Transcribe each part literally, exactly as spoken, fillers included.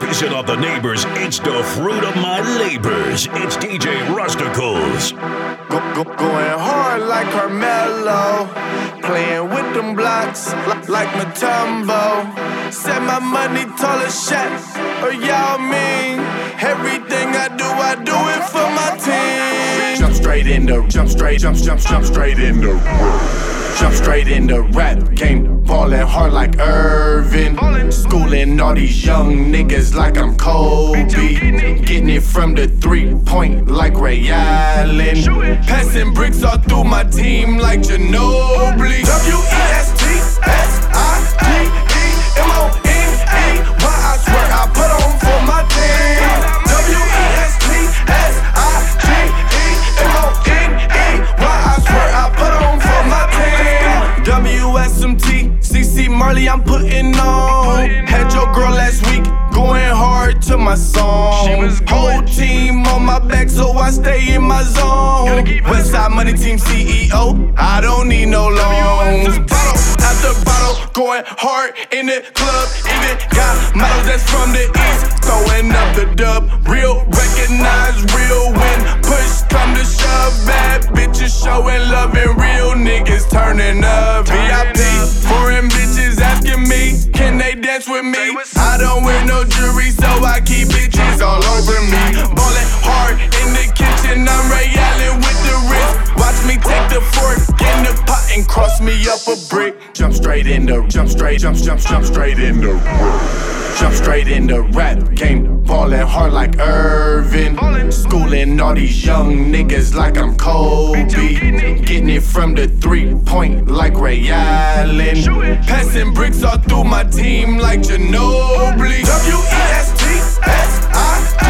pissing off the neighbors. It's the fruit of my labors. It's D J Rusticles. Go, go, going hard like Carmelo. Playing with them blocks like Mutombo. Set my money tall as Shaq, or Yao Ming. Everything I do, I do it for my team. Jump straight into, jump straight, jump, jump, jump straight into Jump straight into rap game, ballin' hard like Irvin. Schooling all these young niggas like I'm Kobe. Getting it from the three point like Ray Allen. Passing bricks all through my team like Ginobili. W E S T S I G E M O N E. Why I swear I put on for my team. W E S T S I G E M O N E. Why I swear I put on for my team. W S M T, C C Marley, I'm putting on. Had your girl last week, going hard to my song. Whole team on my back, so I stay in my zone. Westside Money Team C E O, I don't need no loans. Bottle after bottle, going hard in the club. Even got models that's from the east, throwing up the dub. Real, recognize real when push come to shove. Bad bitches showing love and real niggas turning up. V I P, foreign bitches asking me, can they dance with me? I don't wear no jewelry, so I keep bitches all over me. Ballin' hard in the kitchen, I'm Ray Allen with the wrist. Watch me take the fork in the pot and cross me up a brick. Jump straight into, jump straight, jump, jump, jump straight into Jump straight into rap game, ballin' hard like Irvin. Schooling all these young niggas like I'm Kobe. Getting it from the three point like Ray Allen. Passing bricks all through my team like Ginobili. W E S T S I G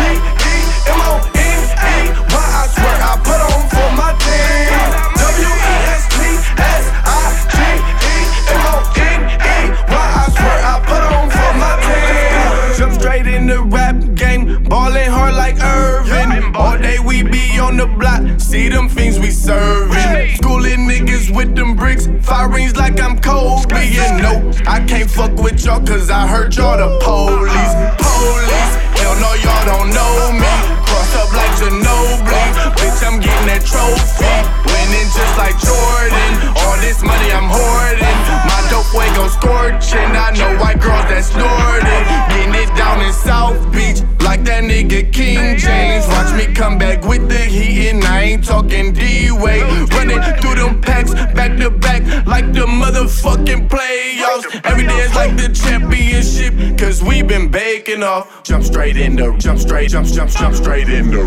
E M O N E. Why I swear I put on for my team. W E S T S I G E M O N E. Why I swear I put on for my team. Jump straight in the rap game, ballin' hard like Irvin. All day we be on the block, see them things we serving. Schooling niggas with them bricks, fire rings like I'm Kobe. And no, I can't fuck with y'all cause I heard y'all the police. Police, hell no y'all don't know me. Cross up like Ginobili, bitch I'm getting that trophy. Winning just like Jordan, all this money I'm hoarding. My dope way gon' scorchin', I know white girls that snorting. Getting it down in South Beach, like that nigga King James. Watch me come back with the heat and I ain't talking D-Way. Running through them packs, back to back, like the motherfucking playoffs. Every day is like the championship, cause we been baking off. Jump straight into, jump straight, jump, jump, jump straight into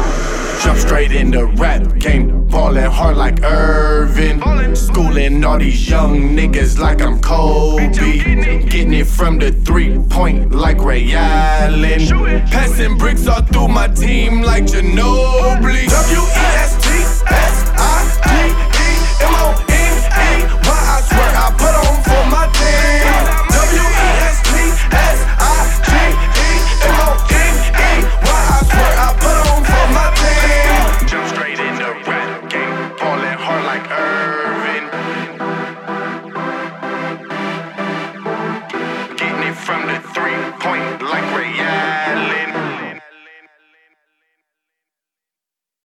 Jump straight into rap game, ballin' hard like Irvin. Schooling all these young niggas like I'm Kobe. Getting it from the three point like Ray Allen. Passing bricks all through my team like Ginobili. W E S T S